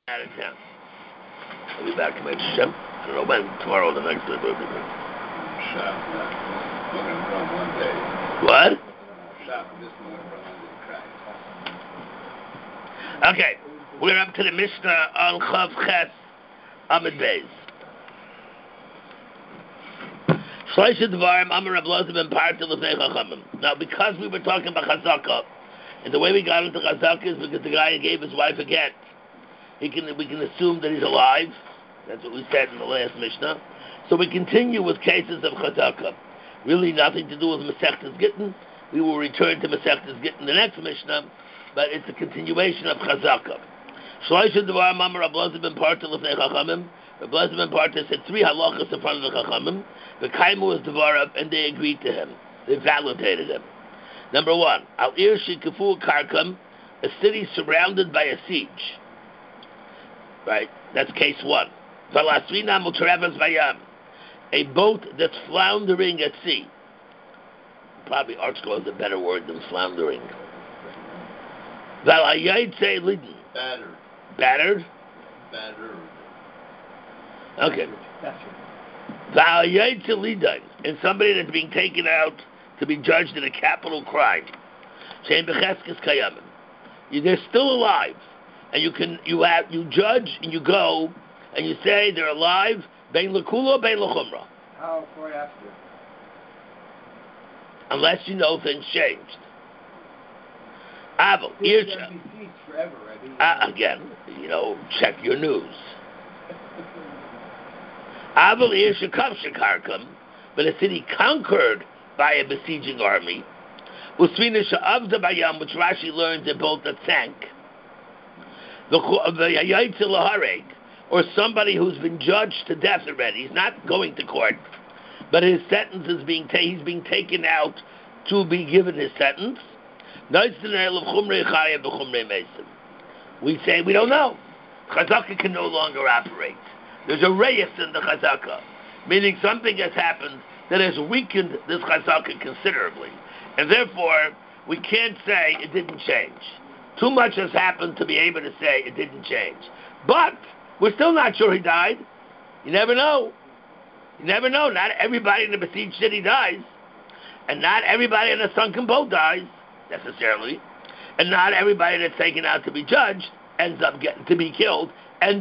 Out of town. I'll be back, Mate Shem. I don't know when. Tomorrow or the next day, but I'll be back. Shop, we're going to run one day. What? Shop, this one going to run one day. Okay, we're up to the Mishnah on Chav Ches Amid Beis. Shloisha Dvarim Amar Reb Elazar ben Parta L'fnei Chachamim. Now, because we were talking about Chazaka, and the way we got into Chazaka is because the guy gave his wife a get. We can assume that he's alive. That's what we said in the last Mishnah. So we continue with cases of Chazaka. Really nothing to do with Masechtas Gittin. We will return to Masechtas Gittin the next Mishnah, but it's a continuation of Chazaka. Shloisha Dvarim Amar Reb Elazar ben Parta L'fnei Chachamim. Reb Elazar ben Parta said 3 halachas in front of the Chachamim. The Kaimu was Dvarab, and they agreed to him. They validated him. Number 1, Al Ir Shikafu Karkam, a city surrounded by a siege. Right? That's case 1. Valasvina Mutarevas Vayam, a boat that's floundering at sea. Probably ArtScroll is a better word than floundering. Valayaitse Lidin. Battered. Battered? Battered. Okay. Valayaitse Lidin, and somebody that's being taken out to be judged in a capital crime. Shein Becheskes Kayamim. They're still alive. And you judge and you go and you say they're alive, bein l'kula, bein l'chumra. How far after? Unless you know things changed. Aval, forever, right? Again, check your news. Aval ir shekav shekarkam, but a city conquered by a besieging army. Usvina she'avda bayam, which Rashi learns a boat that sank. Or somebody who's been judged to death already. He's not going to court, but his sentence is he's being taken out to be given his sentence. We say we don't know. Chazaka can no longer operate. There's a reyes in the Chazaka, meaning something has happened that has weakened this Chazaka considerably, and therefore we can't say it didn't change. Too much has happened to be able to say it didn't change. But we're still not sure he died. You never know. You never know. Not everybody in the besieged city dies. And not everybody in a sunken boat dies, necessarily. And not everybody that's taken out to be judged ends up getting getting killed. I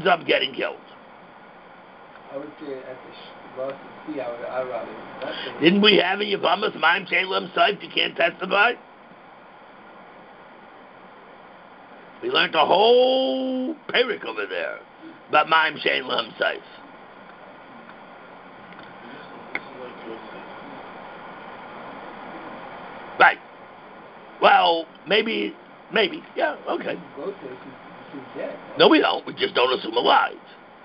would say at the loss of sea, I'd rather. Didn't we have in Yavamas, Maim Shalem Saif, you can't testify? We learned a whole parak over there about Maim Shein Lam Saif. Right. Well, maybe. Yeah, okay. No, we don't. We just don't assume alive.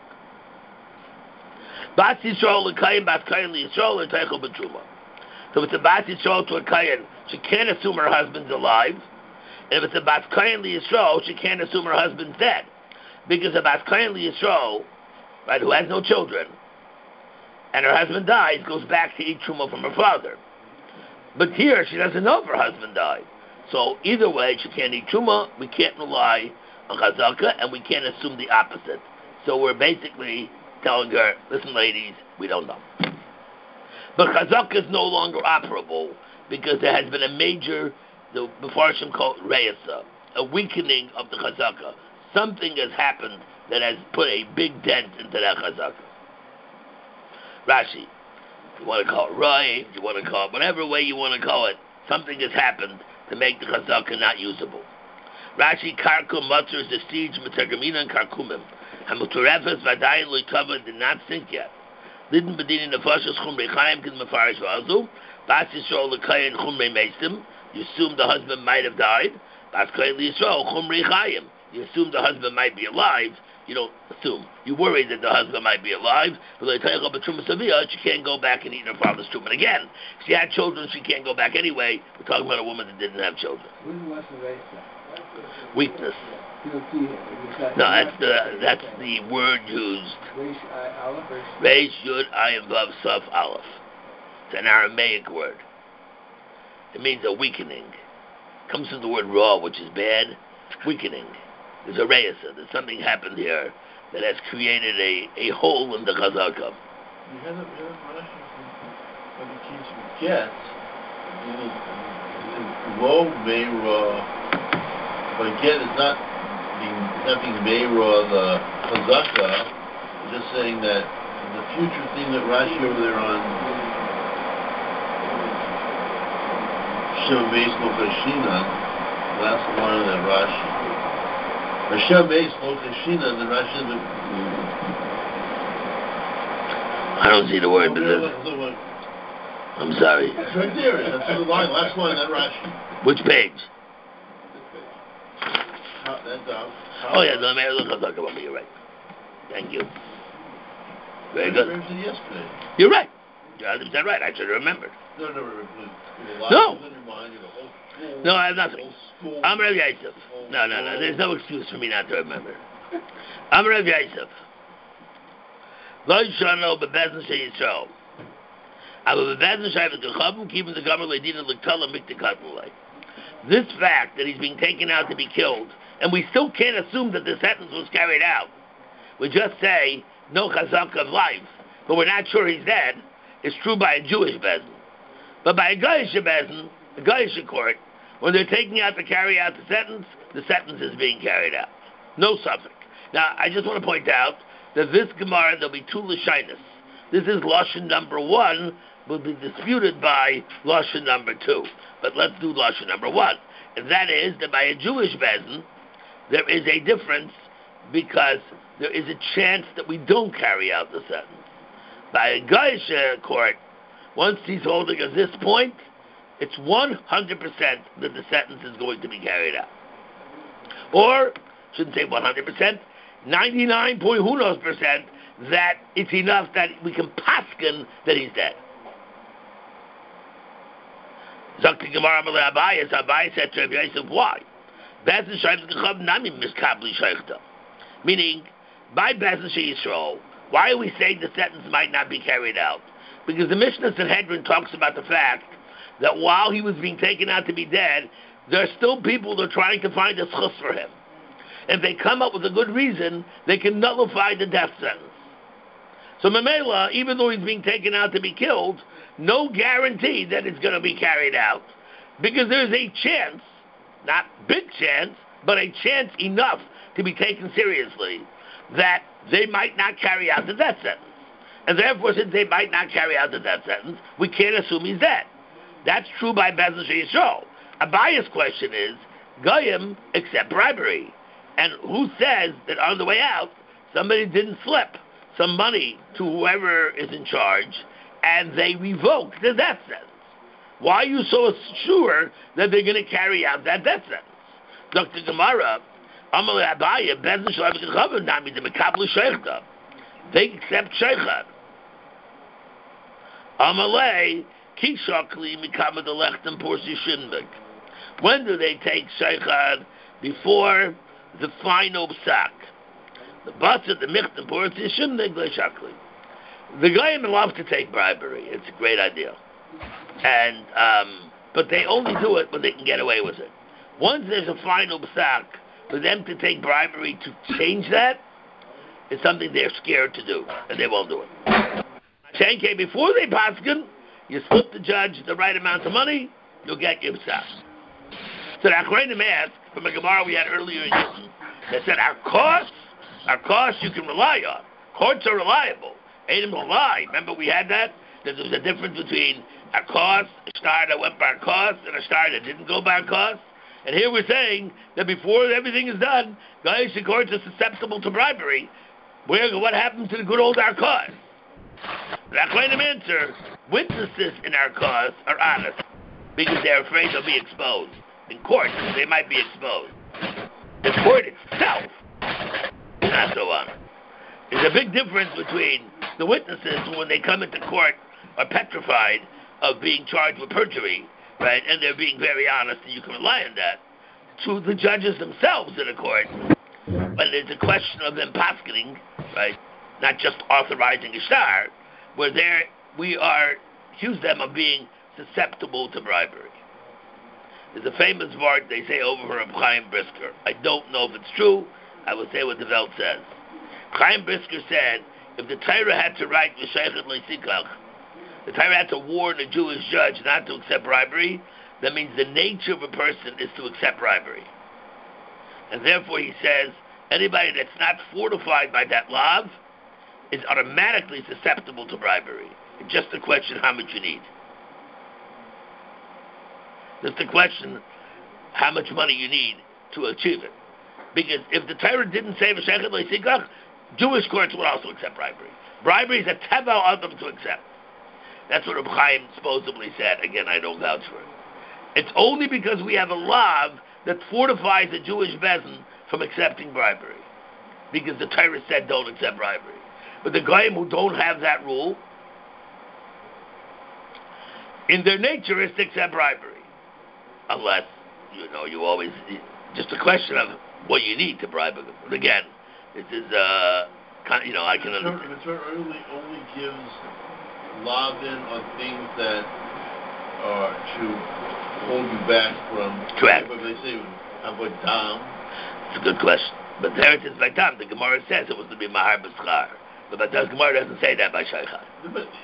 Bat Yisrael l'kayin, bat kayin l'Yisrael, l'teichel b'truma. So if it's a bat Yisrael to a kayin, she can't assume her husband's alive. And if it's a Bat Kayin Yisrael, she can't assume her husband's dead. Because a Bat Kayin Yisrael, right, who has no children, and her husband dies, goes back to eat truma from her father. But here, she doesn't know if her husband died. So either way, she can't eat truma, we can't rely on Chazaka, and we can't assume the opposite. So we're basically telling her, listen ladies, we don't know. But Chazaka is no longer operable, because there has been a major, the Mefarshim call it Reyesa, a weakening of the Chazaka. Something has happened that has put a big dent into that Chazaka. Rashi, you want to call it Rai, you want to call it whatever way you want to call it, something has happened to make the Chazaka not usable. Rashi, Karkum, Matzur, the siege, Metagamina, and Karkumim. Hamuturefes, Vadayin, Loikava did not sink yet. Lidin Bedini, Nefashas, Chumrei Chaim, Kid Mefarish Vazu, Bas Yisrael, Lekayin, Chumrei Mesim. You assume the husband might have died. Bas Kayin Yisrael, Chumrei Chaim. You assume the husband might be alive. You don't assume. You worry that the husband might be alive. But she can't go back and eat her father's truma. And again, if she had children, she can't go back anyway. We're talking about a woman that didn't have children. Weakness. No, that's the word used. Reish Yud Ayin Vav Saf Aleph. It's an Aramaic word. It means a weakening. It comes from the word raw, which is bad. Weakening. There's a reisa. There's something happened here that has created a hole in the chazaka. We had a Rashi when he teaches get low meira, but get is not being meira the chazaka. It's just saying that the future thing that Rashi over there on Shem Beis Lokashina, last one of that Rashi. Hashem Beis Lokashina, the Rashi. I don't see the word, but I'm sorry. It's right there. That's the line. Last line, that Rashi. Which page? This page. That's out. Oh yeah, no, Meir Chazaka. You're right. Thank you. Very good. Yesterday. You're right. You're 100% right. I should have remembered. No. No, I have nothing. I'm Rav Yosef. No. There's no excuse for me not to remember. I'm Rav Yosef. Lo yishano bebezin sheyisrael. Aber bebezin sheyvet gechavim keeping the gomer leidina l'ktala miktikatulay. This fact that he's being taken out to be killed, and we still can't assume that the sentence was carried out. We just say no chazak of life, but we're not sure he's dead. It's true by a Jewish bezin, but by a Goyish bezin, a Goyish court, when they're taking out to carry out the sentence is being carried out. No suffix. Now, I just want to point out that this Gemara, there'll be two Lashinas. This is Lashon number 1, will be disputed by Lashon number 2. But let's do Lashon number 1. And that is that by a Jewish bezin, there is a difference because there is a chance that we don't carry out the sentence. By a Goyish court, once he's holding at this point, it's 100% that the sentence is going to be carried out. Or, shouldn't say 100%, 99.who-knows% that it's enough that we can paskin that he's dead. Zakti Gemara Abai said to Rabbi Yosef, why? Meaning, by Bezin Yisrael, why are we saying the sentence might not be carried out? Because the Mishnah Sanhedrin talks about the fact that while he was being taken out to be dead, there are still people that are trying to find a schus for him. If they come up with a good reason, they can nullify the death sentence. So Mamela, even though he's being taken out to be killed, no guarantee that it's going to be carried out, because there's a chance, not big chance, but a chance enough to be taken seriously, that they might not carry out the death sentence. And therefore, since they might not carry out the death sentence, we can't assume he's dead. That's true by Bezin Yisrael. Abaya's question is, Goyim accept bribery. And who says that on the way out, somebody didn't slip some money to whoever is in charge, and they revoked the death sentence? Why are you so sure that they're going to carry out that death sentence? Dr. Gemara, Amalei Abaya, Bezin Shalom Kechavim, Nami de Mekablu Sheichta. They accept Sheichad. Amalei Kishakli Mikama de Lechtem Porsi Shinbek. When do they take Sheichad? Before the final psak. The butts of the Michtem Porsi Shinbek Shakli. The guy love to take bribery. It's a great idea. And but they only do it when they can get away with it. Once there's a final psak, for them to take bribery to change that is something they're scared to do, and they won't do it. Shenke, before they paskin, you slip the judge the right amount of money, you'll get your psak. So the Achronim asked from a Gemara we had earlier in Yittin, that said our costs you can rely on. Courts are reliable. Adam will lie. Remember we had that? That there was a difference between a cost, a star that went by cost, and a star that didn't go by cost. And here we're saying that before everything is done, guys and courts are susceptible to bribery. What happened to the good old Arkos? The Achronim answer, witnesses in Arkos are honest because they're afraid they'll be exposed. In court, they might be exposed. The court itself is not so honest. There's a big difference between the witnesses who, when they come into court, are petrified of being charged with perjury, right, and they're being very honest, and you can rely on that, to the judges themselves in a court, when there's a question of them paskening, right, not just authorizing a star, where we accuse them of being susceptible to bribery. There's a famous word they say over Reb Chaim Brisker. I don't know if it's true, I will say what the Welt says. Chaim Brisker said, if the Torah had to write V'shaychet Leisikach, the Torah had to warn a Jewish judge not to accept bribery, that means the nature of a person is to accept bribery. And therefore he says, anybody that's not fortified by that law is automatically susceptible to bribery. It's just a question how much you need. Just a question how much money you need to achieve it. Because if the Torah didn't say V'shaychet Leisikach, Jewish courts would also accept bribery. Bribery is a teva on them to accept. That's what Reb Chaim supposedly said. Again, I don't vouch for it. It's only because we have a law that fortifies a Jewish bezin from accepting bribery. Because the Torah said don't accept bribery. But the goyim who don't have that rule, in their nature is to accept bribery. Unless, you always, just a question of what you need to bribe them. But again, this is, I can understand. The Torah only gives lavin on things that are to hold you back from. Correct. But they say avoid dam. It's a good question. But there it is by dam. The Gemara says it was to be mahar b'schar. But the Gemara doesn't say that by shaychat. But it's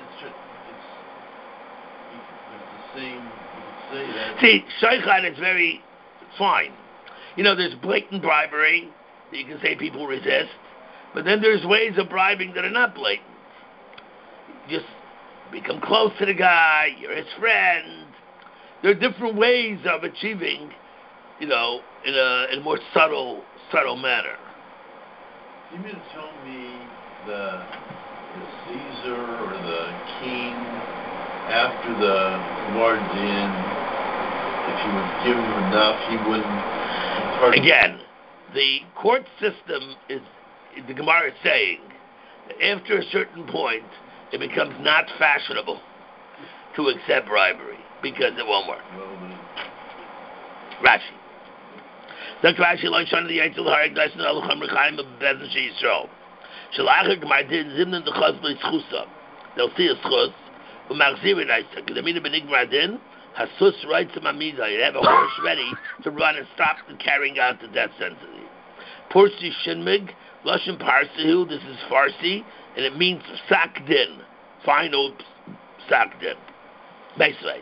the same. You could say that. See, shaychat is very fine. There's blatant bribery that you can say people resist. But then there's ways of bribing that are not blatant. Just become close to the guy, you're his friend. There are different ways of achieving, in a more subtle manner. You mean to tell me the Caesar or the king, after the Mardin, if you would give him enough, he wouldn't... Again, the court system is, the Gemara is saying, that after a certain point, it becomes not fashionable to accept bribery because it won't work. Rashi. Dr. Rashi, lunch on the Yitzhak Harik Dyson Alucham Rechaim of Bezin Yisrael. Shalachar Gemara did Zimnan the Chosbli Schusa. They'll see a schus, Umachzirin Isaac. The Mina Benigmar din, Hasus writes to Mamida. You have a horse ready to run and stop the carrying out the death sentence. Pursi Shinmig, Lashon Parsihu, this is Farsi, and it means Sakdin, final Sakdin. Basically.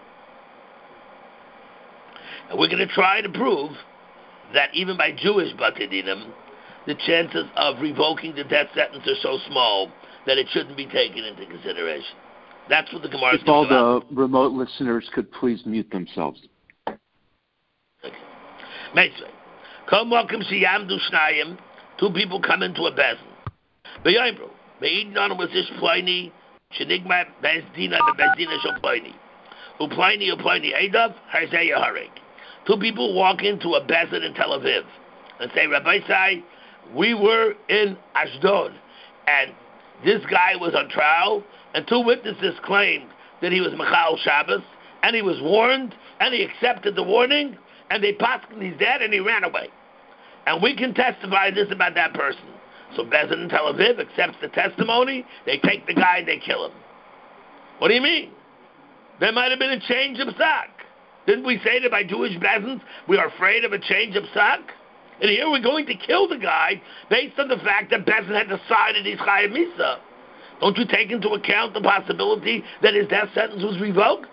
And we're going to try to prove that even by Jewish Batedinim, the chances of revoking the death sentence are so small that it shouldn't be taken into consideration. That's what the Gemara is If all the remote listeners could please mute themselves. Okay. Basically. Come welcome Shiyamdu Shnayim. Two people come into a bezin. B'yayimru. Be'idnan was ish Pliny. Shenigma bezdina bezdina shel Pliny. Upliny Edav Harzeya Harik. Two people walk into a bezin in Tel Aviv and say, Rabbi Sai, we were in Ashdod and this guy was on trial and two witnesses claimed that he was Mechal Shabbos and he was warned and he accepted the warning and they passed him he's dead and he ran away. And we can testify this about that person. So Bezin in Tel Aviv accepts the testimony, they take the guy and they kill him. What do you mean? There might have been a change of psak. Didn't we say that by Jewish Bezins we are afraid of a change of psak? And here we're going to kill the guy based on the fact that Bezin had decided he's Chayav Misa. Don't you take into account the possibility that his death sentence was revoked?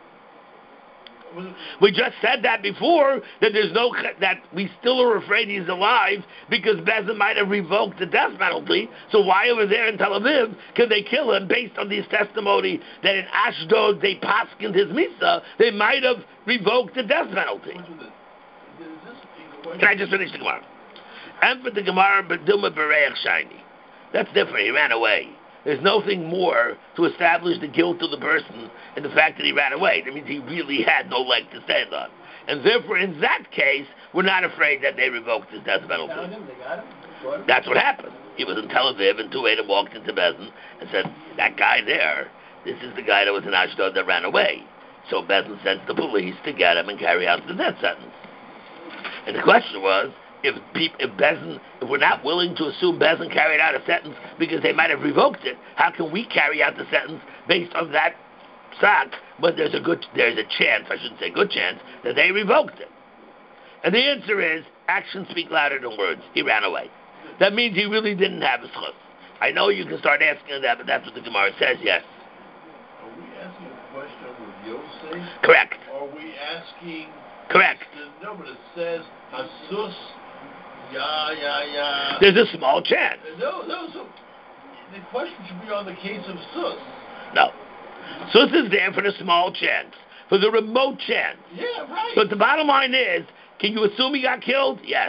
We just said that before, that that we still are afraid he's alive because Bezin might have revoked the death penalty. So why over there in Tel Aviv can they kill him based on this testimony that in Ashdod they paskined his misa, they might have revoked the death penalty? Can I just finish the Gemara? And for the Gemara, B'dilma Bereich Shiny. That's different, he ran away. There's nothing more to establish the guilt of the person in the fact that he ran away. That means he really had no leg to stand on. And therefore, in that case, we're not afraid that they revoked his death penalty. They got him. That's what happened. He was in Tel Aviv, and two Adam walked into Bezin and said, that guy there, this is the guy that was in Ashdod that ran away. So Bezin sent the police to get him and carry out the death sentence. And the question was, if we're not willing to assume Bezin carried out a sentence because they might have revoked it, how can we carry out the sentence based on that psak when there's a chance, I shouldn't say good chance, that they revoked it? And the answer is, actions speak louder than words. He ran away. That means he really didn't have a schus. I know you can start asking that, but that's what the Gemara says, yes. Are we asking a question over Yosef? Correct. Are we asking... Correct. No, but it says, Hasus, ya. There's a small chance. No, so the question should be on the case of Sus. No. Sus is there for the small chance, for the remote chance. Yeah, right. But the bottom line is, can you assume he got killed? Yes.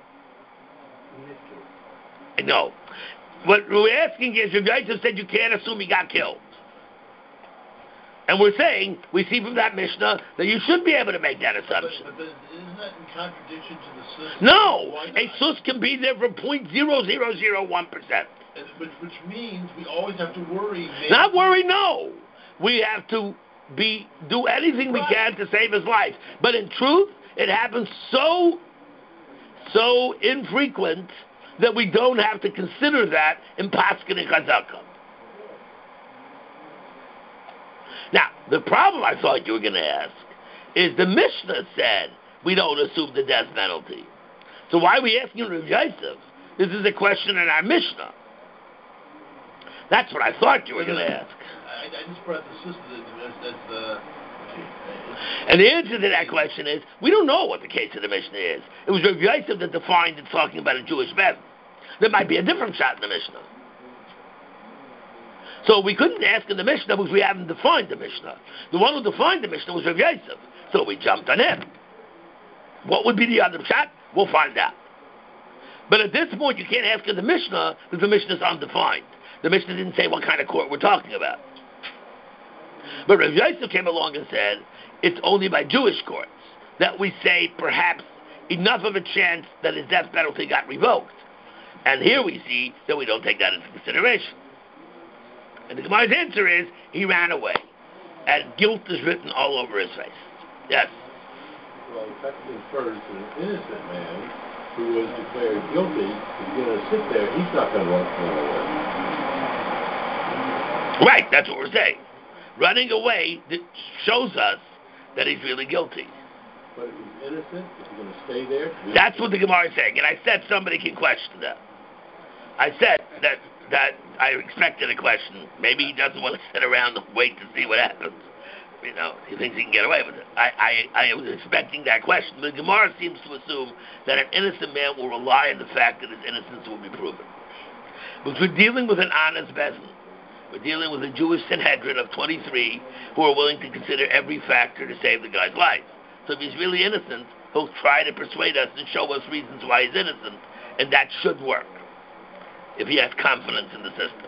No. What we're asking is, Rabbi Yosef said you can't assume he got killed. And we're saying, we see from that Mishnah, that you should be able to make that assumption. But isn't that in contradiction to the Sus? No! A Sus can be there for 0.0001%. Which means we always have to worry. Not worry, no. We have to do anything we can to save his life. But in truth, it happens so infrequent that we don't have to consider that in Paskin and Chazakah. Now, the problem I thought you were going to ask is the Mishnah said we don't assume the death penalty. So why are we asking Rav Yosef? This is a question in our Mishnah. That's what I thought you were going to ask. I just brought the sister. That's the... And the answer to that question is, we don't know what the case of the Mishnah is. It was Rav Yosef that defined it talking about a Jewish man. There might be a different shot in the Mishnah. So we couldn't ask in the Mishnah because we haven't defined the Mishnah. The one who defined the Mishnah was Rav Yosef. So we jumped on him. What would be the other shot? We'll find out. But at this point, you can't ask in the Mishnah because the Mishnah is undefined. The Mishnah didn't say what kind of court we're talking about. But Rav Yosef came along and said, it's only by Jewish courts that we say perhaps enough of a chance that his death penalty got revoked. And here we see that we don't take that into consideration. And the Gemara's answer is, he ran away. And guilt is written all over his face. Yes? Well, that infers that an innocent man who was declared guilty is going to sit there. He's not going to run away. Right, that's what we're saying. Running away shows us that he's really guilty. But if he's innocent, is he going to stay there? That's what the Gemara is saying. And I said somebody can question that. I said that I expected a question. Maybe he doesn't want to sit around and wait to see what happens. You know, he thinks he can get away with it. I was expecting that question. The Gemara seems to assume that an innocent man will rely on the fact that his innocence will be proven. But we're dealing with an honest Bezin. We're dealing with a Jewish Sanhedrin of 23 who are willing to consider every factor to save the guy's life. So if he's really innocent, he'll try to persuade us and show us reasons why he's innocent, and that should work if he has confidence in the system.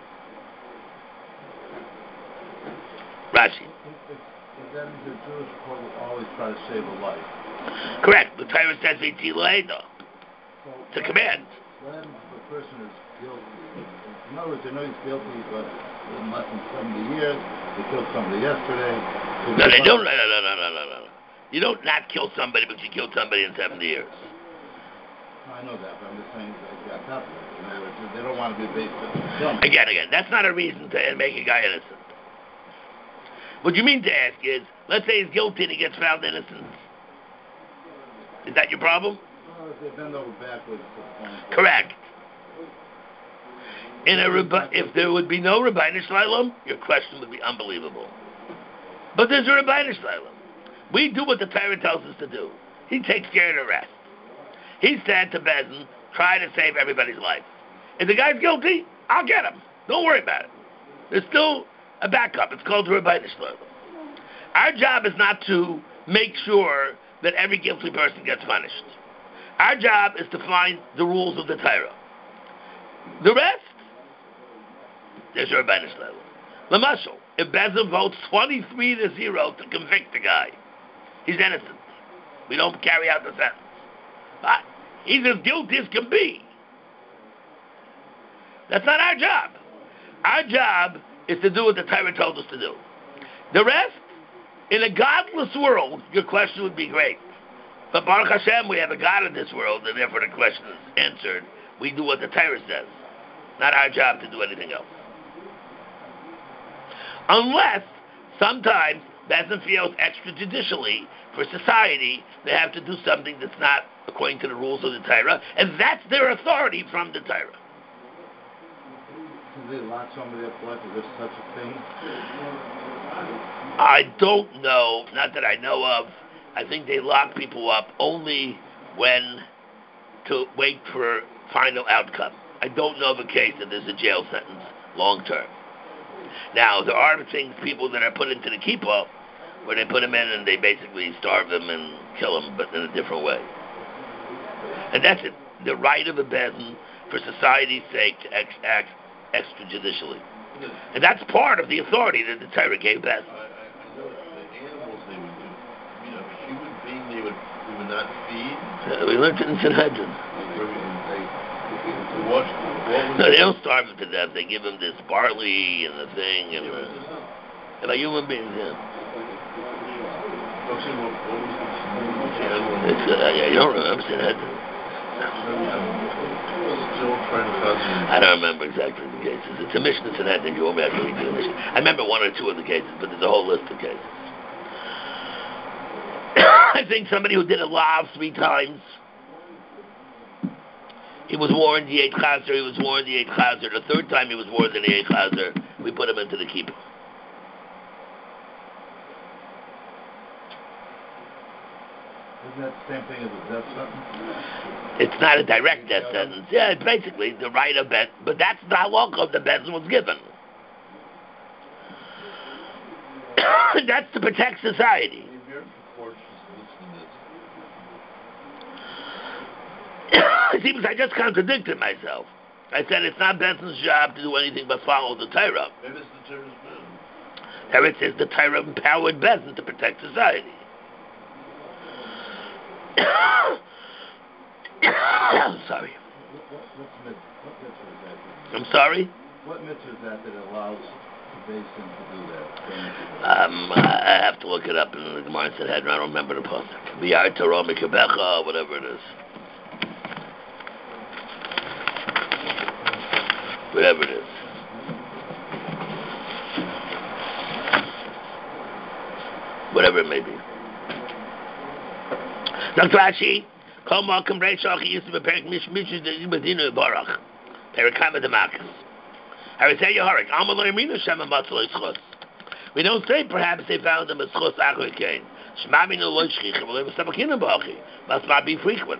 Rashi. That means the Jewish court will always try to save a life. Correct. The Torah says V'tileida. It's a command. When the person is guilty, in other words, they know he's guilty, but in less than 70 years, they killed somebody yesterday. No, they don't. No. You don't not kill somebody, but you killed somebody in 70 years. I know that, but I'm just saying that's happening. In other words, they don't want to be based on Again, that's not a reason to make a guy innocent. What you mean to ask is, let's say he's guilty and he gets found innocent. Is that your problem? Well, if they bend over backwards. Correct. If there would be no Rabbeinu Shlalom, your question would be unbelievable. But there's a Rabbeinu Shlalom. We do what the Torah tells us to do. He takes care of the rest. He said to Bezin, try to save everybody's life. If the guy's guilty, I'll get him. Don't worry about it. There's still a backup. It's called Rabbeinu Shlalom. Our job is not to make sure that every guilty person gets punished. Our job is to find the rules of the Torah. The rest, there's Rabbeinu Shlalom. Lamashal, if Bezin votes 23-0 to convict the guy, he's innocent. We don't carry out the sentence. But he's as guilty as can be. That's not our job. Our job is to do what the Torah told us to do. The rest, in a godless world, your question would be great. But Baruch Hashem, we have a God in this world, and therefore the question is answered. We do what the Torah says. Not our job to do anything else. Unless, sometimes, Bezin feels extrajudicially, for society, they have to do something that's not according to the rules of the Torah, and that's their authority from the Torah. Can they lock somebody up like is there such a thing? I don't know, not that I know of. I think they lock people up only when to wait for final outcome. I don't know of a case that there's a jail sentence long term. Now, there are people that are put into the kippah where they put them in and they basically starve them and kill them, but in a different way. And that's it. The right of a bezin for society's sake to act extrajudicially. And that's part of the authority that the Torah gave bezin. I know the animals they would do. Human being they would not feed. We learned it in Sanhedrin. No, they don't starve them to death. They give them this barley and the thing, and like human beings, yeah. You don't remember Sanhedrin? I don't remember exactly the cases. It's a Mishnah Sanhedrin. You won't be able to read the Mishnah. I remember one or two of the cases, but there's a whole list of cases. I think somebody who did a lav 3 times. He was warned the 8th chazer. He was warned the 8th chazer. The 3rd time he was warned in the 8th chazer, we put him into the kippah. Isn't that the same thing as a death sentence? It's not a direct death sentence. Yeah, it's basically the right of bet, but that's the halakha the bezin was given. That's to protect society. See, because I just contradicted myself. I said it's not Bezin's job to do anything but follow the Torah. Maybe it's the Torah's will. There it says the Torah empowered Bezin to protect society. Sorry. What mitzvah is that? I'm sorry? What mitzvah is that allows the Beis Din to do that? I have to look it up in the Gemara Sanhedrin. I don't remember the pasuk. V'yar Torah mikabecha, whatever it is. Whatever it is. Whatever it may be. Dr. Rashi, Kol Malkum Reishach, he used to be Perik Mishmish, the Medina Barach. Perikama Damascus. I would say, Yoharik, Amal Lermina Shema Matzal Yitzchus. We don't say perhaps they found them as Chus Achor Kain. Shmami no Loy Shchich, but they were Sabakina Bachi. Must not be frequent.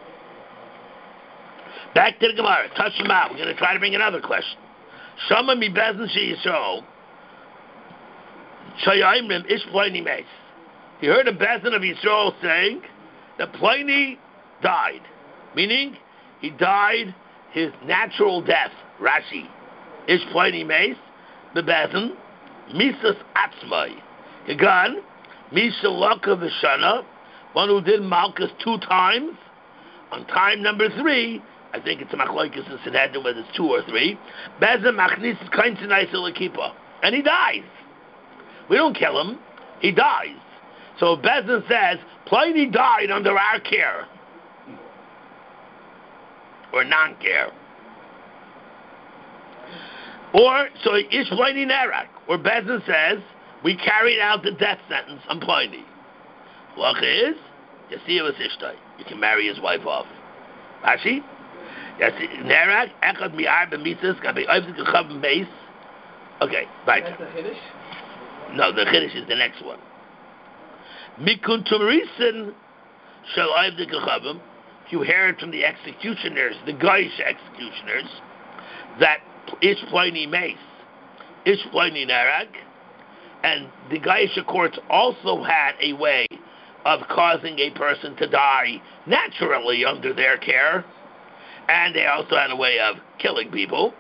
Back to the Gemara. Touch them out. We're going to try to bring another question. Shama mi bezin she yisrael. Shayayimrim ish Pliny meis. He heard a bezin of Yisrael saying that Pliny died. Meaning, he died his natural death. Rashi. Ish Pliny meis. The bezin. Misas atzmai. Kagan. Misha laka v'shana. One who did Malchus 2 times. On time number 3, I think it's a machlokes in Sanhedrin whether it's 2 or 3. Bezin machnis kain tzinaisa l'kippah, and he dies. We don't kill him; he dies. So Bezin says Pliny died under our care or non-care, or so ish Pliny nerak, or Bezin says we carried out the death sentence on Pliny. Halacha is you can marry his wife off. Rashi. Yes, Nerak, Echad Mi'ar B'mitzvahs, Gabi Oivzik Gechav Meis. Okay, right. That's the Chiddush? No, the Chiddush is the next one. Mikun Tumrisen Shel Oivzik Gechavim. You heard from the executioners, the Goyish executioners, that Ish Pliny Meis, Ish Pliny Nerak, and the Goyish courts also had a way of causing a person to die naturally under their care. And they also had a way of killing people.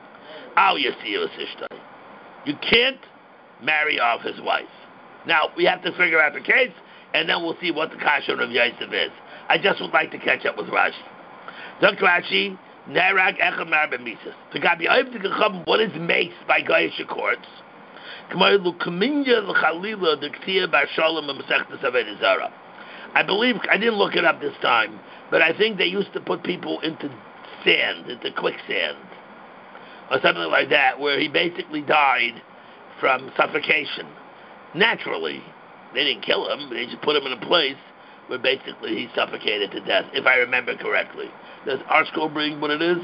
You can't marry off his wife. Now, we have to figure out the case, and then we'll see what the kasha of Yosef is. I just would like to catch up with Rashi. Dr. Rashi, Nerag Echamar B'Mises. What is mace by Goyish courts? I believe, I didn't look it up this time, but I think they used to put people into sand, into quicksand, or something like that, where he basically died from suffocation. Naturally. They didn't kill him, they just put him in a place where basically he suffocated to death, if I remember correctly. Does our school bring what it is?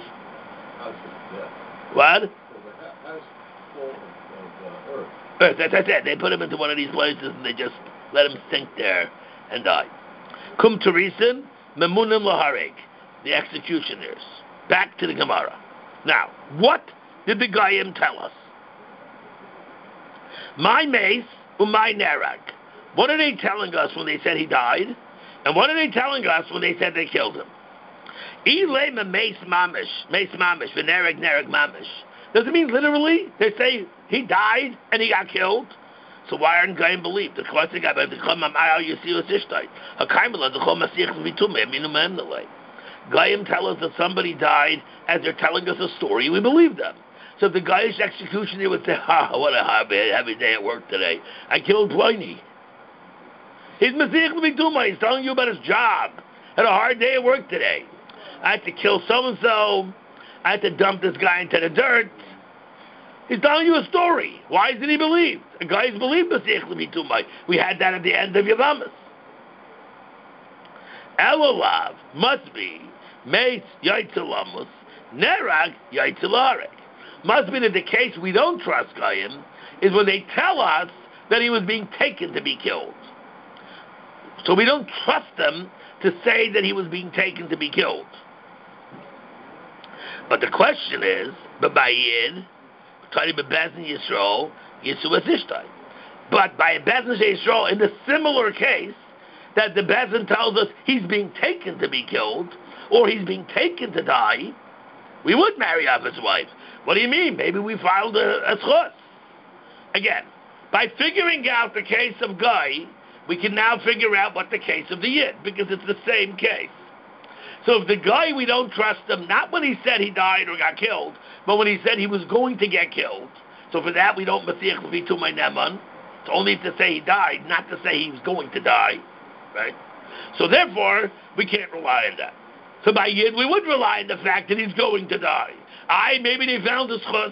What? Earth. That's it. They put him into one of these places and they just let him sink there and die. Kum Teresin, Memunim Lahareg, the executioners. Back to the Gemara. Now, what did the Goyim tell us? My mace, my nerag. What are they telling us when they said he died? And what are they telling us when they said they killed him? Ilema mace mamish, v'nerag mamish. Does it mean literally? They say he died and he got killed? So why aren't Goyim believed? The question got the Goyim tell us that somebody died as they're telling us a story. We believe them. So if the Goyish executioner would say, what a heavy day at work today. I killed Pliny. He's Mesiach L'Mituma. He's telling you about his job. Had a hard day at work today. I had to kill so-and-so. I had to dump this guy into the dirt. He's telling you a story. Why isn't he believed? The guys believe Mesiach L'Mituma. We had that at the end of Yavamas. Elolav must be Meis Yaitzilamus, Nerag Yaitzilarek. Must be that the case we don't trust Goyim is when they tell us that he was being taken to be killed. So we don't trust them to say that he was being taken to be killed. But the question is, but by B'bayid, Tari B'bezin Yisrael, Yisua Zishtai. But by Bezin Yisrael, in the similar case, that the Bezin tells us he's being taken to be killed, or he's being taken to die, we would marry off his wife. What do you mean? Maybe we filed a schus. Again, by figuring out the case of Guy, we can now figure out what the case of the Yid, because it's the same case. So if the Guy, we don't trust him, not when he said he died or got killed, but when he said he was going to get killed. So for that, we don't Mesiach L'Mituma Neman. It's only to say he died, not to say he was going to die. Right? So therefore, we can't rely on that. So by Yid, we would rely on the fact that he's going to die. Maybe they found the schus.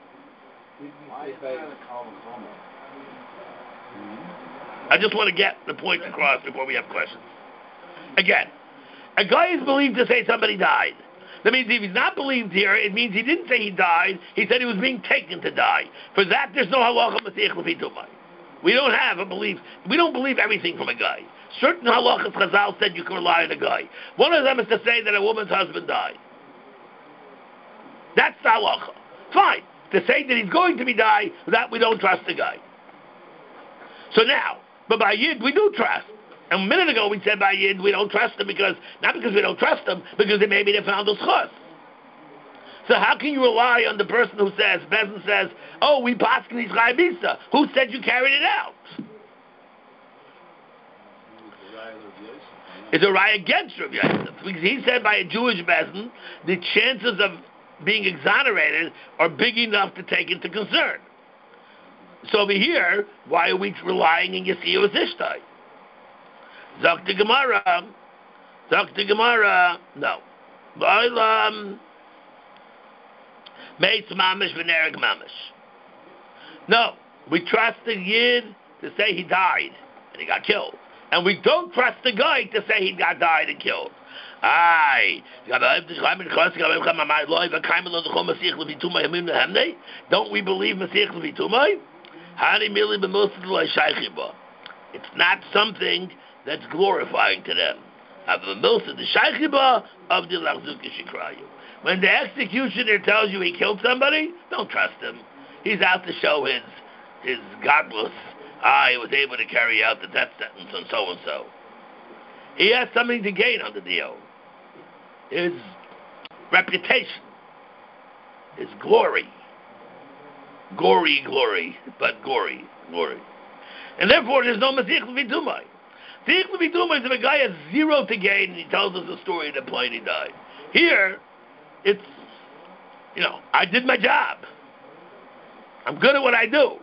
I just want to get the point across before we have questions. Again, a guy is believed to say somebody died. That means if he's not believed here, it means he didn't say he died, he said he was being taken to die. For that, there's no halacha Mesiach L'Mituma. We don't have a belief. We don't believe everything from a guy. Certain halachas Chazal said you can rely on a guy. One of them is to say that a woman's husband died. That's the halacha. Fine. To say that he's going to be die, that we don't trust the guy. So now, but by Yid, we do trust. And a minute ago we said by Yid, we don't trust him not because we don't trust him, because maybe they found a schus. So how can you rely on the person who says, Bezin says, oh, we paskin Yisrael Bisa. Who said you carried it out? It's a raya against Rav Yosef. Because he said by a Jewish Bezin, the chances of being exonerated are big enough to take into concern. So over here, why are we relying in Yesiyah Zishtai? Zok the Gemara, no. Meis mamish v'nereg mamish. No, we trust the Yid to say he died and he got killed. And we don't trust the guy to say he got died and killed. Don't we believe Mesiach L'Mituma? It's not something that's glorifying to them. When the executioner tells you he killed somebody, don't trust him. He's out to show his godless, he was able to carry out the death sentence on so-and-so. He has something to gain on the deal. His reputation, his glory. Glory, but glory. And therefore, there's no Mesiach L'Mituma. Mesiach L'Mituma is if a guy has zero to gain and he tells us a story that Pliny died. Here, it's, I did my job. I'm good at what I do.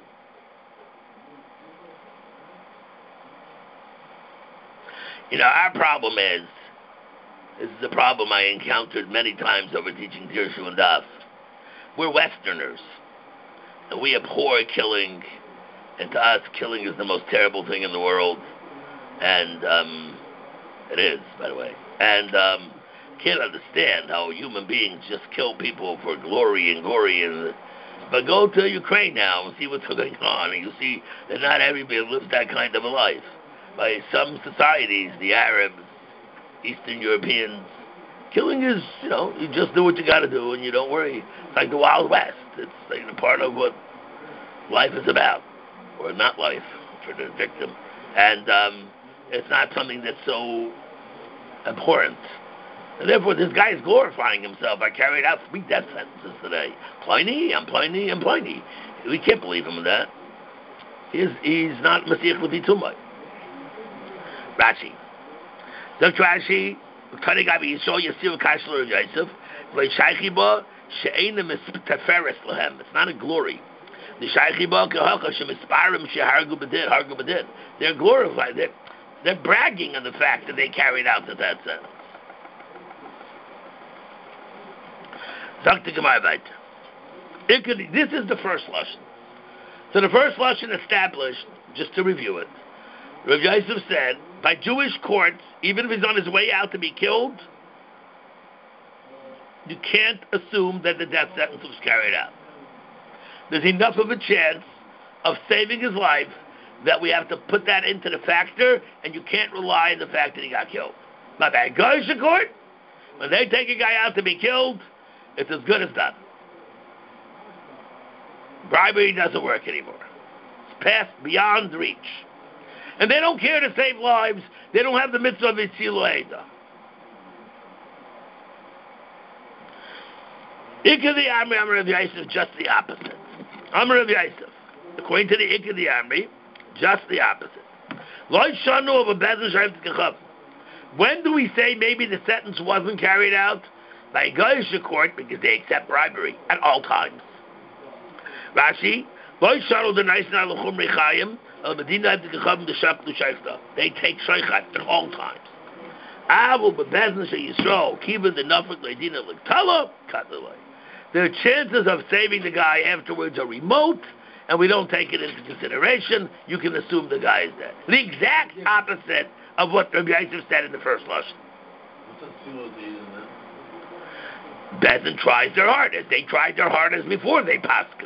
Our problem is, this is a problem I encountered many times over teaching Dirshu and Daf. We're Westerners, and we abhor killing, and to us, killing is the most terrible thing in the world. And It is, by the way. And can't understand how human beings just kill people for glory. But go to Ukraine now and see what's going on, and you see that not everybody lives that kind of a life. By some societies, the Arabs, Eastern Europeans, killing is, you just do what you got to do, and you don't worry. It's like the Wild West. It's like a part of what life is about, or not life, for the victim. And it's not something that's so abhorrent. And therefore, this guy is glorifying himself. I carried out 3 death sentences today. Pliny. We can't believe him in that. He's not Masiach Levi Tumai. Rashi. Dr. Rashi, it's not a glory. They're glorified. They're bragging on the fact that they carried out the death sentence. This is the first lesson. So the first lesson established, just to review it, Rav Yosef said, by Jewish courts, even if he's on his way out to be killed, you can't assume that the death sentence was carried out. There's enough of a chance of saving his life that we have to put that into the factor, and you can't rely on the fact that he got killed. But by Goyish court, when they take a guy out to be killed, it's as good as done. Bribery doesn't work anymore. It's past beyond reach. And they don't care to save lives. They don't have the mitzvah of Yitzilu Eidah. Ikka the Amri, Amr of Yosef, just the opposite. Amr of Yosef, according to the Ikka the Amri, just the opposite. When do we say maybe the sentence wasn't carried out? By Goyish court, because they accept bribery at all times. Rashi, they take shoichat at all times. The chances of saving the guy afterwards are remote, and we don't take it into consideration. You can assume the guy is dead. The exact opposite of what Rabbi Yosef said in the first lesson. Bezdin tries their hardest. They tried their hardest before they paskin.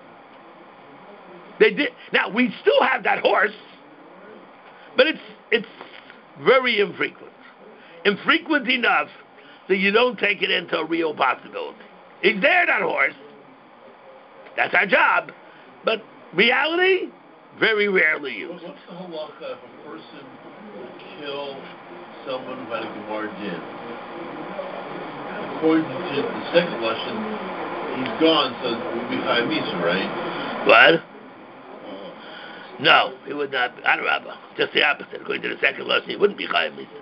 They did. Now we still have that horse, but it's very infrequent. Infrequent enough that you don't take it into a real possibility. He's there, that horse. That's our job. But reality, very rarely used. What's the halacha if a person will kill someone by the Gemar Din? According to the second lesson, he's gone, so it would be Chayei Misa, right? What? No, he would not. Adarabah. Just the opposite. According to the second lesson, he wouldn't be Chayei Misa.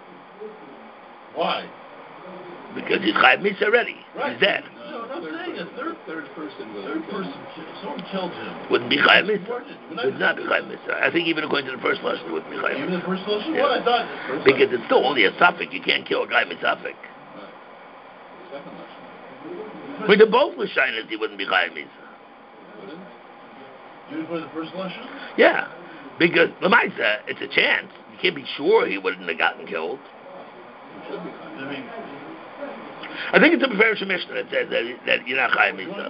Why? Because he's Chayei Misa already. Right. He's dead. No, I'm saying a third person. Someone killed him. Wouldn't be Chayei Misa. Would not be Chayei Misa. I think even according to the first lesson, it wouldn't be Chayei Misa. Even the first lesson? Yeah. Well, I thought because it's still only a suffix. You can't kill a guy with suffix. With the both Lashinas, he wouldn't be Chayei Misa. Even for the first lesson? Yeah. Because, Lamaisa, it's a chance. You can't be sure he wouldn't have gotten killed. I think it's a Beferish Mishnah that says that you're not Chayei Misa.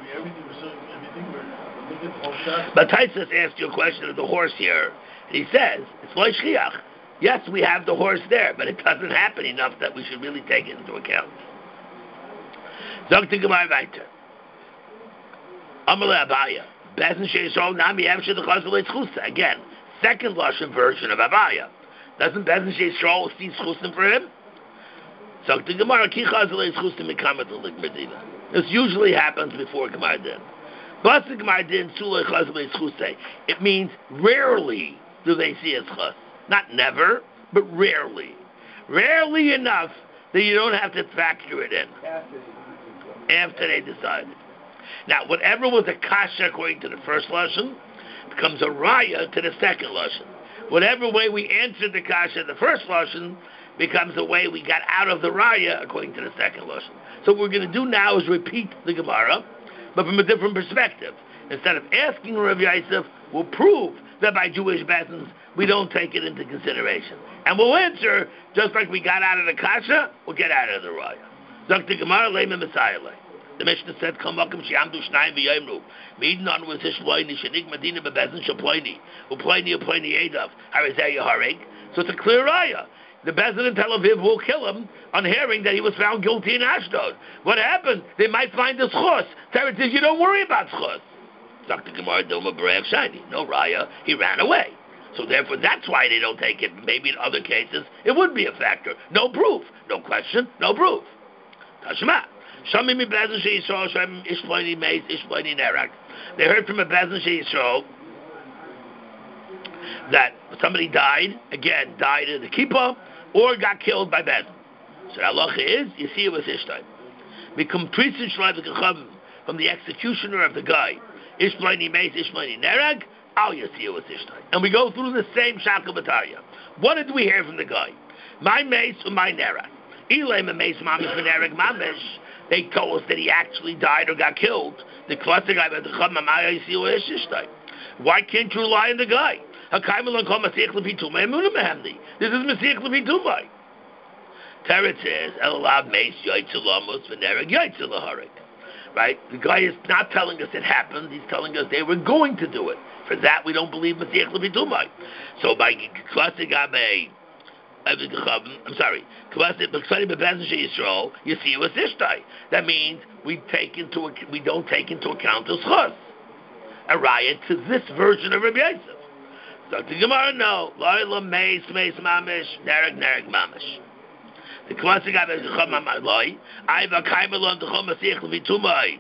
But Taisus asked you a question of the horse here. And he says, it's Lo Shchiach. Yes, we have the horse there, but it doesn't happen enough that we should really take it into account. Zog to Gemara weiter. Amalei Abaya. Bezin Sheisol Nami Evshe the Chazal Eitzchusa. Again, second Lashon version of Abaya. Doesn't Bezin Sheisol see Schusim for him? Zog to Gemara Ki Chazal Eitzchusim Mekamet Lik Medina. This usually happens before Gemara Din. Plus the Gemara Din Sulei Chazal Eitzchusei. It means rarely do they see his chus. Not never, but rarely. Rarely enough that you don't have to factor it in. After they decided. Now, whatever was a kasha according to the first lesson becomes a raya to the second lesson. Whatever way we answered the kasha in the first lesson becomes the way we got out of the raya according to the second lesson. So what we're going to do now is repeat the Gemara, but from a different perspective. Instead of asking Rav Yosef, we'll prove that by Jewish bezins we don't take it into consideration? And we'll answer, just like we got out of the kasha, we'll get out of the raya. Dr. Gemara Lema Messiah. The Mishnah said, "Come welcome Shiamdu Shnayim v'Yomru." Meidin on was Hishloini Shenik Medina bebezin Shaploini Uploini Edav Harizeh Yahareg. So it's a clear raya. The Bezin in Tel Aviv will kill him on hearing that he was found guilty in Ashdod. What happened? They might find the schus. Teretz says, you don't worry about schus. Dr. Gemara Dilma Berech Shiny. No raya. He ran away. So therefore, that's why they don't take it. Maybe in other cases, it would be a factor. No proof. No question. No proof. Tashma. They heard from a Bezin Yisrael that somebody died in the kippah, or got killed by Bezin. So the halacha is, you see it with Ishtai. Become priest from the executioner of the guy. Ishplaini meis, Ishplaini nerag, you see it with Ishtai. And we go through the same Shaka Bataria. What did we hear from the guy? My meis or my nerag. Ilay meis mamish v'nerag mamish. They told us that he actually died or got killed. The classic guy, why can't you rely on the guy? This is Mesiach Levitumai. Teretz says, right? The guy is not telling us it happened, he's telling us they were going to do it. For that, we don't believe Mesiach Levitumai. So by classic Abbey, you see it was Ishtai. That means we don't take into account the schus. A riot to this version of Rabbi Yosef. Dr. Gemara, no. Loyla meis mamish, nereg mamish. The classic Abba Zecham Amaloi, Aiva Kaimelon the Chomasiach Levitumai.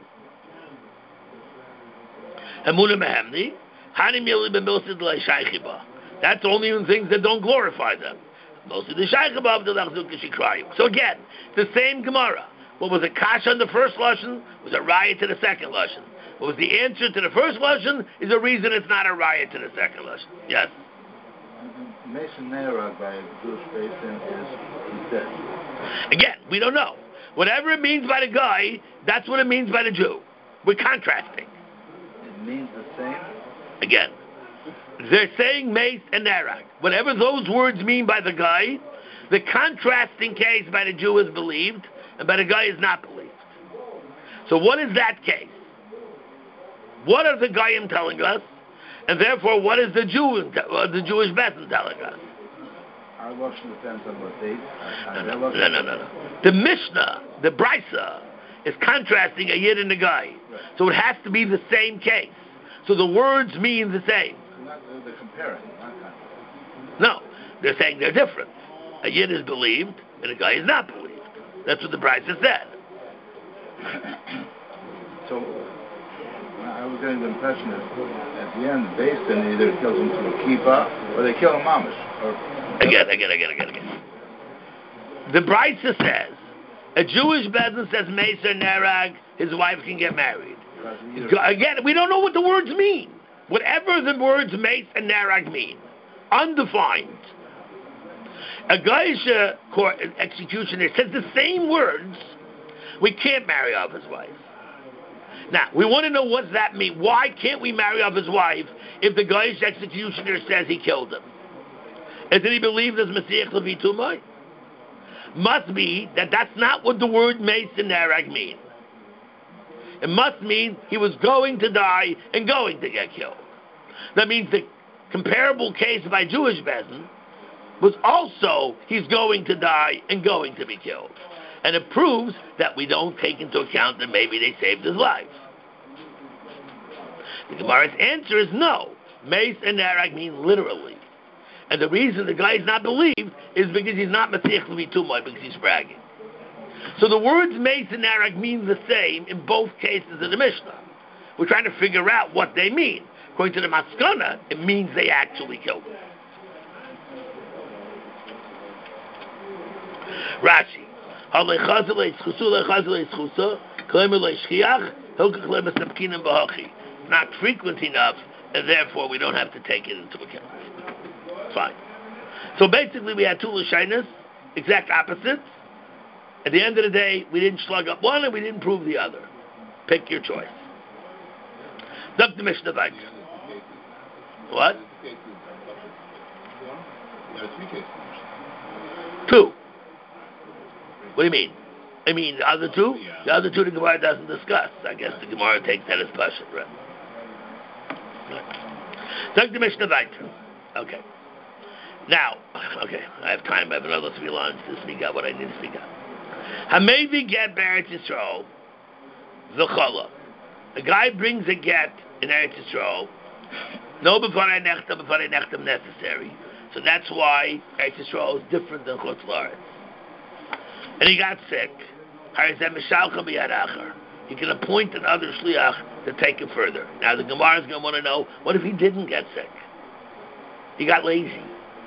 Hamuna Mehemni, Hanim Yeli Bemilsid Le Shaichiba. That's only in things that don't glorify them. Most of the Shaichiba of the Lachzukishi crying. So again, the same Gemara. What was a kash on the first lashon was a riot to the second lashon. What was the answer to the first lashon is a reason it's not a riot to the second lashon. Yes. Mason Nerag by Jewish Basin is dead. Again, we don't know. Whatever it means by the guy, that's what it means by the Jew. We're contrasting. It means the same? Again, they're saying Mace and Nerag. Whatever those words mean by the guy, the contrasting case by the Jew is believed, and by the guy is not believed. So what is that case? What are the Goyim telling us? And therefore, what is the Jewish Betin telling us? Our Lashon depends on what date. No. The Mishnah, the Brisa, is contrasting a Yid and a guy. Right. So it has to be the same case. So the words mean the same. They're comparing, not contrasting. No, they're saying they're different. A Yid is believed, and a guy is not believed. That's what the Brisa said. So, I was getting the impression that at the end, Basin either kills him to a kippah, or they kill him mamish. Again. The Brisa says, a Jewish Bezdin says Mesa Nerag, his wife can get married. Again, we don't know what the words mean. Whatever the words Mesa and Nerag mean, undefined. A Geisha court executioner says the same words. We can't marry off his wife. Now, we want to know what does that mean. Why can't we marry off his wife if the Geisha executioner says he killed him? And did he believe this Mesiach Levitumai? Must be that that's not what the word Meis and Nerag mean. It must mean he was going to die and going to get killed. That means the comparable case by Jewish Bezdin was also he's going to die and going to be killed. And it proves that we don't take into account that maybe they saved his life. The Gemara's answer is no. Meis and Nerag mean literally. And the reason the guy is not believed is because he's not Mesiach Levitumai, because he's bragging. So the words Meis and Nerag mean the same in both cases of the Mishnah. We're trying to figure out what they mean. According to the Maskana, it means they actually killed him. Rashi. Not frequent enough, and therefore we don't have to take it into account. Fine. So basically we had two Lashinas, exact opposites. At the end of the day, we didn't slug up one and we didn't prove the other. Pick your choice. Dr. Mishnah Weiter. What? cases. There are three cases. Two. What do you mean? I mean, the other two? Yeah. The other two the Gemara doesn't discuss. I guess the Gemara takes that as Pashut, right? Take the Mishnah weiter. Okay. Now, okay, I have time. I have another 3 lines to speak out what I need to speak out. Hamevi get Eretz Yisrael, v'chala. A guy brings a get in Eretz Yisrael, no b'farei nechtam necessary. So that's why Eretz Yisrael is different than Chutz La'aretz. And he got sick. He can appoint another shliach to take it further. Now the Gemara is going to want to know, what if he didn't get sick? He got lazy.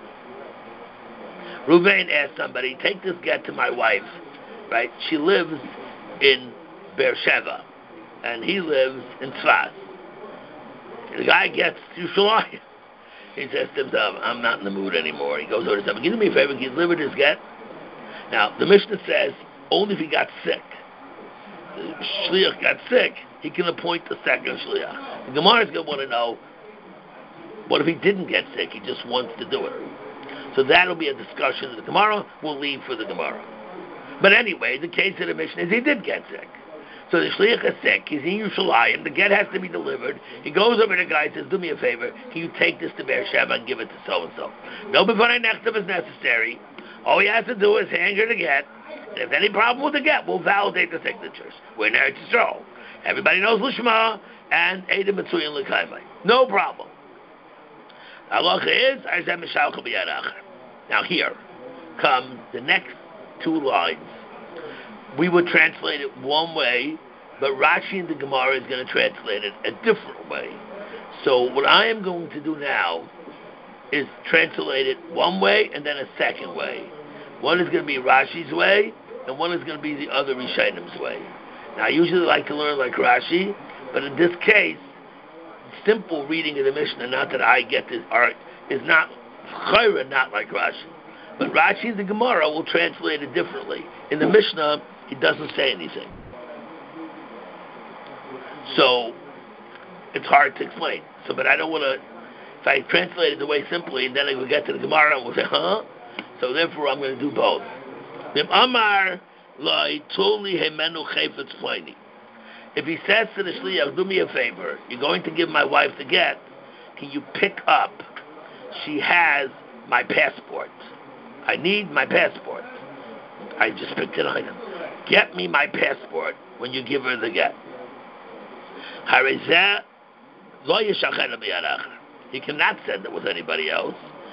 Ruvain asked somebody, take this get to my wife, right? She lives in Beersheba, and he lives in Tzfat. The guy gets Yerushalayim. He says to himself, I'm not in the mood anymore. He goes over to somebody, give me a favor, can you deliver this get? Now, the Mishnah says, only if he got sick. The shliach got sick, he can appoint the second shliach. The Gemara is going to want to know, what if he didn't get sick? He just wants to do it. So that'll be a discussion of the Gemara. We'll leave for the Gemara. But anyway, the case of the Mishnah is he did get sick. So the shliach is sick. He's in Yerushalayim. The get has to be delivered. He goes over to the guy and says, do me a favor. Can you take this to Beersheba and give it to so-and-so? No b'farei nechtam is necessary. All he has to do is hand her the get. And if there's any problem with the get, we'll validate the signatures. We're in Eretz Yisrael. Everybody knows Lishma and Eidim Mitzuyin L'Kaimai. No problem. Halacha is, now here come the next 2 lines. We would translate it one way, but Rashi in the Gemara is going to translate it a different way. So what I am going to do now is translate it one way and then a second way. One is going to be Rashi's way, and one is going to be the other Rishonim way. Now, I usually like to learn like Rashi, but in this case, simple reading of the Mishnah, not that I get this art, is not chayra, not like Rashi. But Rashi in the Gemara will translate it differently. In the Mishnah, he doesn't say anything. So, it's hard to explain. So, but I don't want to, if I translate it the way simply, then I will get to the Gemara and we'll say, huh? So therefore I'm going to do both. If he says to the shliach, do me a favor, you're going to give my wife the get, can you pick up, she has my passport. I need my passport. I just picked it on him. Get me my passport when you give her the get. He cannot send it with anybody else.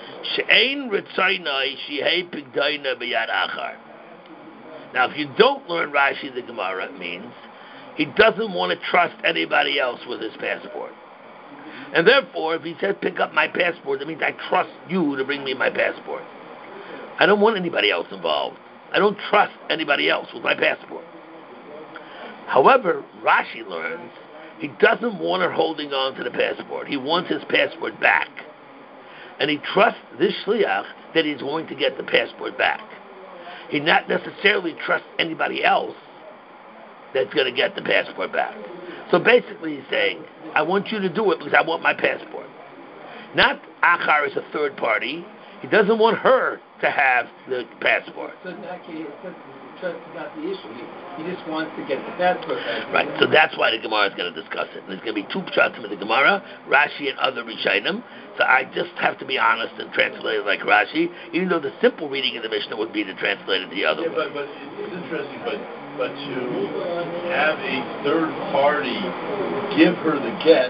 Now, if you don't learn Rashi the Gemara, it means he doesn't want to trust anybody else with his passport. And therefore, if he says, pick up my passport, that means I trust you to bring me my passport. I don't want anybody else involved. I don't trust anybody else with my passport. However, Rashi learns he doesn't want her holding on to the passport. He wants his passport back. And he trusts this shliach that he's going to get the passport back. He not necessarily trusts anybody else that's going to get the passport back. So basically he's saying, I want you to do it because I want my passport. Not Achar is a third party. He doesn't want her to have the passport. So in that case, trust is not the issue. He just wants to get the passport back. Right, so that's why the Gemara is going to discuss it. And there's going to be 2 pshatim in the Gemara, Rashi and other Rishonim. So I just have to be honest and translate it like Rashi, even though the simple reading of the Mishnah would be to translate it the other way. But it's interesting, but to have a third party give her the get,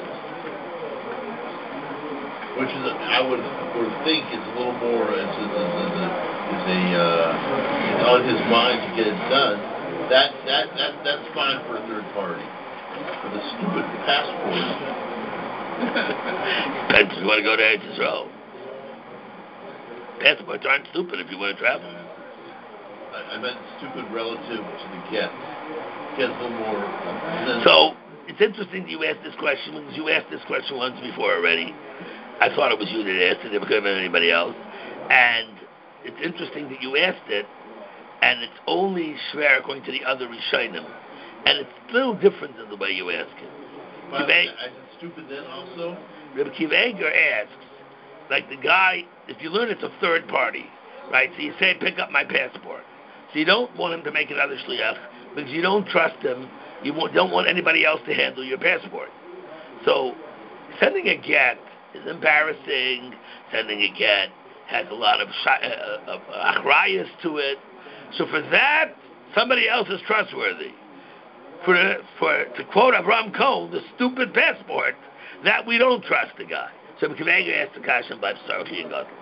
which is I would think is a little more it's on his mind to get it done. That's fine for a third party. For the stupid passport. Depends if you want to go to Eretz Yisrael. Passports aren't stupid if you want to travel. I meant stupid relative to the get. Gets a little more. So it's interesting that you asked this question because you asked this question once before already. I thought it was you that asked it. It could have been anybody else. And it's interesting that you asked it, and it's only shver according to the other Rishonim. And it's still different than the way you ask it. I said stupid then also? Rabbi Kiva Eger asks, like the guy, if you learn it's a third party, right? So you say, pick up my passport. So you don't want him to make another shliach because you don't trust him. You don't want anybody else to handle your passport. So sending a get is embarrassing. Sending a get has a lot of achrayas to it. So for that, somebody else is trustworthy. To quote Avram Cohn, the stupid passport, that we don't trust the guy. So Mekavega asked the Kashan by Sarki and God.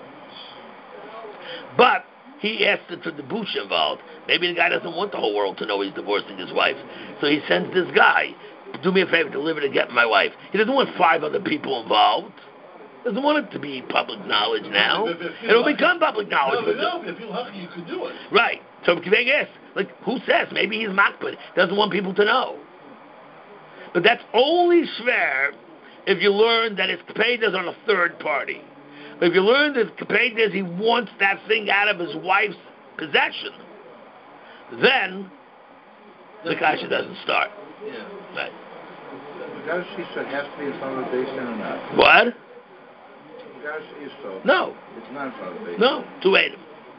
But he asked it for the Bush involved. Maybe the guy doesn't want the whole world to know he's divorcing his wife. So he sends this guy, do me a favor, deliver to get my wife. He doesn't want 5 other people involved. Doesn't want it to be public knowledge now. It'll become public knowledge. No, if you're lucky, you could do it. Right. So Mekavega asked, like, who says? Maybe he's makbid. Doesn't want people to know. But that's only shver if you learn that his kapeda is on a third party. But if you learn that kapeda is he wants that thing out of his wife's possession, then the kasha doesn't start. Yeah. Right. Gash Isha has to be in front of the basin or not? What? Gash Isha. No. It's not in front of the basin. No. To aid him.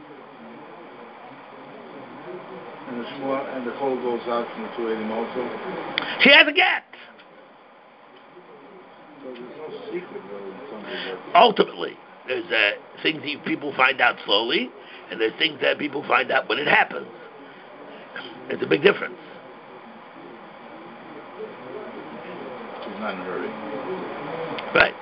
And the coal goes out from the 280 also? She has a get. So there's no secret really in something that... Ultimately, there's things that people find out slowly, and there's things that people find out when it happens. It's a big difference. She's not in a hurry. Right.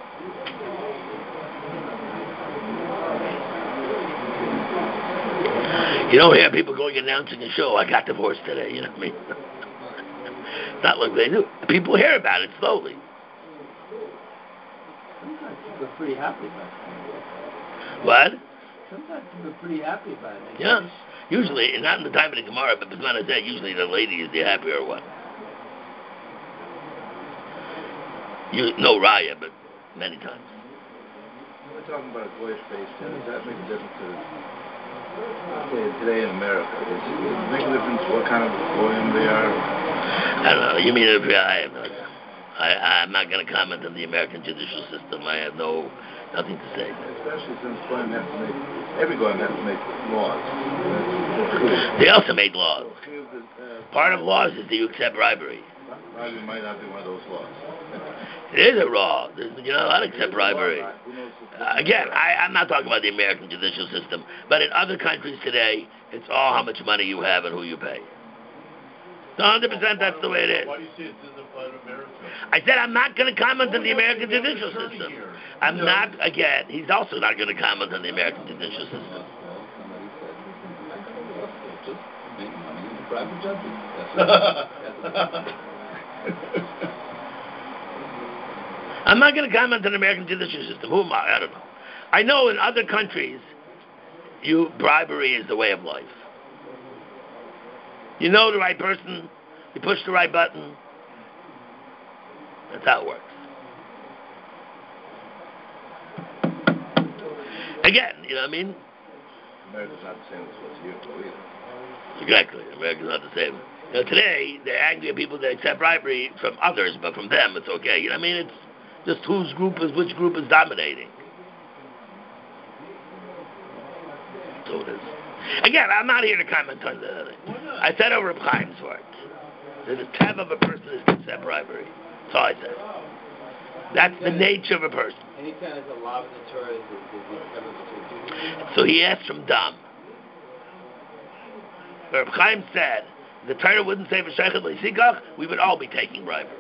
You don't hear people going announcing a show, I got divorced today, you know what I mean? Not like they do. People hear about it slowly. Sometimes people are pretty happy about it. What? Sometimes people are pretty happy about it. Yeah. Usually, not in the time of the Gemara, but Bisman said usually the lady is the happier one. No raya, but many times. We're talking about a goyish base, does that make a difference today in America? Does it make a difference what kind of goyim they are? I don't know. You mean I'm not going to comment on the American judicial system. I have nothing to say. Especially since every goyim has to make laws. They also made laws. Part of laws is that you accept bribery. Bribery might not be one of those laws. It is a law. You're not allowed to accept bribery. Again, I'm not talking about the American judicial system, but in other countries today, it's all how much money you have and who you pay. 100% that's the way it is. Why do you say it doesn't apply to America? I said I'm not going to comment on the American judicial system. I'm not, again, he's also not going to comment on the American judicial system. Just make money in the private judges. I'm not going to comment on the American judicial system. Who am I? I don't know. I know in other countries, bribery is the way of life. You know the right person, you push the right button. That's how it works. Again, you know what I mean? America's not the same as what's here either. Exactly. America's not the same. You know, today, they're angry at people that accept bribery from others, but from them, it's okay. You know what I mean? It's just which group is dominating. So it is. Again, I'm not here to comment on that. I said over Reb Chaim's words that the type of a person is to accept bribery. That's all I said. That's the nature of a person. Anytime there's a law in the Torah, there's So he asked from Dam. Reb Chaim said, the Torah wouldn't say v'shechet le'sikach, we would all be taking bribery.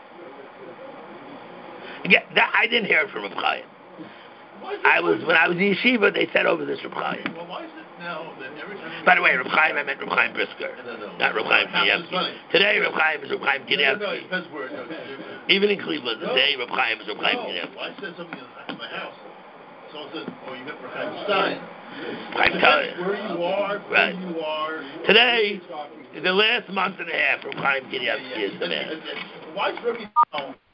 Again, I didn't hear it from Reb Chaim. When I was in yeshiva, they said over this Reb Chaim. Well, why is it now that every time... By the way, Reb Chaim, I meant Reb Chaim Brisker, not Reb Chaim Kanievsky. Today, Reb Chaim is Reb Chaim Kanievsky. Even in Cleveland, today, Reb Chaim is Reb Chaim Kanievsky. I said something in my house. Someone said, oh, you got Reb Chaim Stein. I'm telling you. Where you are, right. who you are. Today, in the last month and a half, Reb Chaim Kanievsky is the man. Why is Rebbe now